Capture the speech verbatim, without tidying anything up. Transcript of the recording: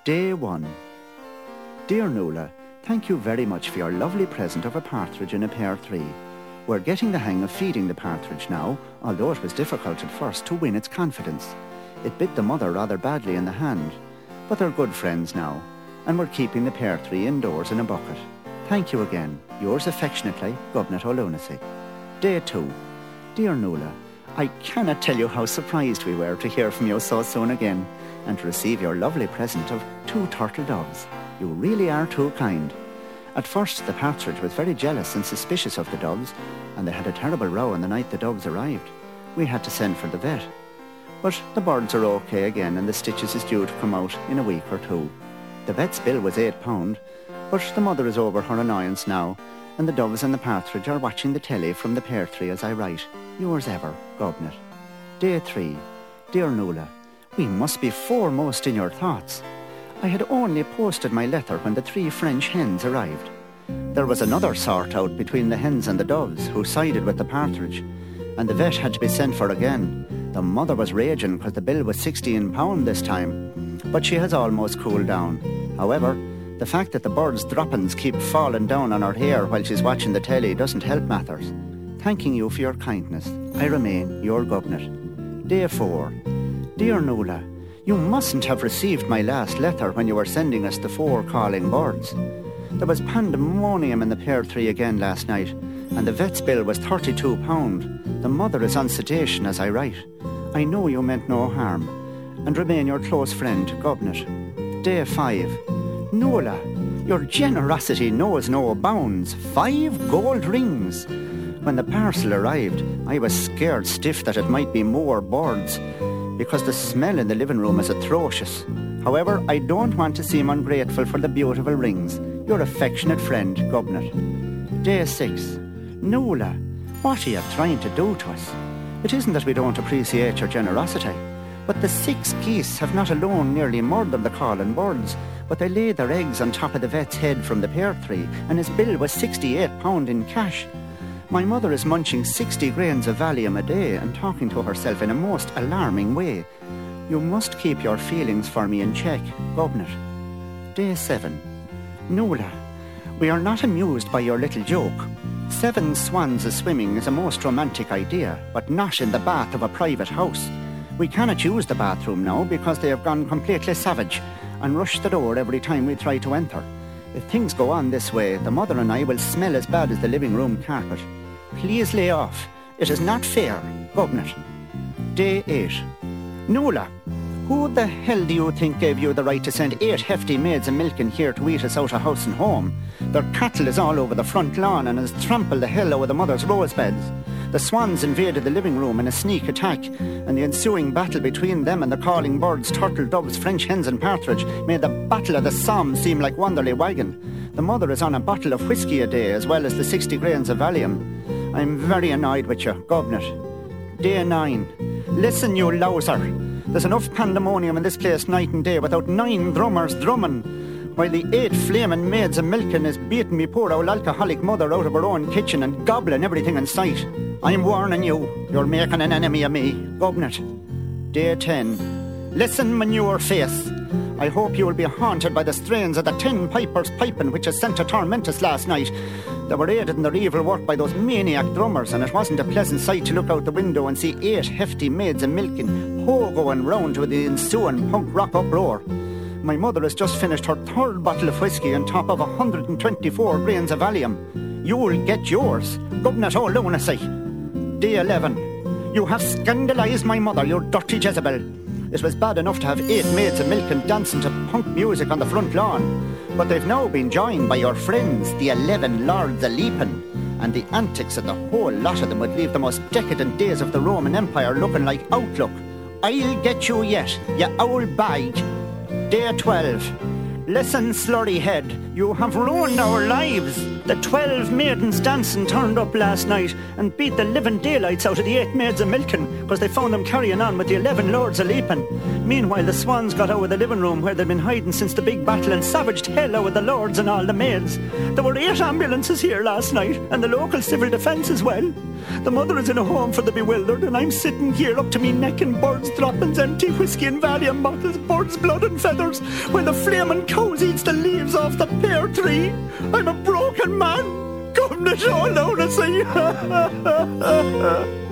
Day one. Dear Nuala, thank you very much for your lovely present of a partridge in a pear tree. We're getting the hang of feeding the partridge now, although it was difficult at first to win its confidence. It bit the mother rather badly in the hand, but they're good friends now, and we're keeping the pear tree indoors in a bucket. Thank you again. Yours affectionately, Gobnet O'Lunacy. Day two. Dear Nuala, I cannot tell you how surprised we were to hear from you so soon again, and to receive your lovely present of two turtle doves. You really are too kind. At first, the partridge was very jealous and suspicious of the doves, and they had a terrible row on the night the doves arrived. We had to send for the vet. But the birds are okay again, and the stitches is due to come out in a week or two. The vet's bill was eight pound, but the mother is over her annoyance now, and the doves and the partridge are watching the telly from the pear tree as I write. Yours ever, Gobnet. Day three. Dear Nuala, we must be foremost in your thoughts. I had only posted my letter when the three French hens arrived. There was another sort out between the hens and the doves, who sided with the partridge, and the vet had to be sent for again. The mother was raging because the bill was sixteen pound this time, but she has almost cooled down. However, the fact that the bird's droppings keep falling down on her hair while she's watching the telly doesn't help matters. Thanking you for your kindness, I remain your Gobnet. Day four. Dear Nuala, you mustn't have received my last letter when you were sending us the four calling birds. There was pandemonium in the pear tree again last night, and the vet's bill was thirty-two pound. The mother is on sedation as I write. I know you meant no harm, and remain your close friend, Gobnet. Day five. Nuala, your generosity knows no bounds. Five gold rings. When the parcel arrived, I was scared stiff that it might be more birds, because the smell in the living room is atrocious. However, I don't want to seem ungrateful for the beautiful rings. Your affectionate friend, Gobnet. Day six. Nuala, what are you trying to do to us? It isn't that we don't appreciate your generosity, but the six geese have not alone nearly murdered the calling birds, but they laid their eggs on top of the vet's head from the pear tree, and his bill was sixty-eight pound in cash. My mother is munching sixty grains of Valium a day and talking to herself in a most alarming way. You must keep your feelings for me in check, Gobnet. Day seven. Nuala, we are not amused by your little joke. Seven swans a-swimming is a most romantic idea, but not in the bath of a private house. We cannot use the bathroom now because they have gone completely savage and rush the door every time we try to enter. If things go on this way, the mother and I will smell as bad as the living room carpet. Please lay off. It is not fair, Gobnet. Day eight. Nuala, who the hell do you think gave you the right to send eight hefty maids of milking here to eat us out of house and home? Their cattle is all over the front lawn and has trampled the hell over the mother's rose beds. The swans invaded the living room in a sneak attack, and the ensuing battle between them and the calling birds, turtle, doves, French hens and partridge made the Battle of the Somme seem like Wanderley Wagon. The mother is on a bottle of whiskey a day as well as the sixty grains of Valium. I'm very annoyed with you, Gobnet. Day nine. Listen, you louser. There's enough pandemonium in this place night and day without nine drummers drumming, while the eight flaming maids of milking is beating me poor old alcoholic mother out of her own kitchen and gobbling everything in sight. I'm warning you, you're making an enemy of me, Gobnet. Day ten. Listen, manure face. I hope you will be haunted by the strains of the Ten Pipers piping which has sent to torment us last night. They were aided in their evil work by those maniac drummers, and it wasn't a pleasant sight to look out the window and see eight hefty maids of milking ho-going round with the ensuing punk rock uproar. My mother has just finished her third bottle of whiskey on top of one hundred twenty-four grains of Valium. You'll get yours, Gobnet O'Lunacy. Day eleven. You have scandalised my mother, you dirty Jezebel. It was bad enough to have eight maids of milk and dancing to punk music on the front lawn, but they've now been joined by your friends, the eleven lords a leaping, and the antics of the whole lot of them would leave the most decadent days of the Roman Empire looking like Outlook. I'll get you yet, you owl bag. Day twelve. Listen, slurry head, you have ruined our lives. The twelve maidens dancing turned up last night and beat the living daylights out of the eight maids of milking because they found them carrying on with the eleven lords of leaping. Meanwhile, the swans got out of the living room where they'd been hiding since the big battle and savaged hell out of the lords and all the maids. There were eight ambulances here last night and the local civil defence as well. The mother is in a home for the bewildered and I'm sitting here up to me neck in birds' droppings, empty whiskey and Valium bottles, birds' blood and feathers, while the flaming cows eats the leaves off the pear tree. I'm a broken man. Come to show lunacy.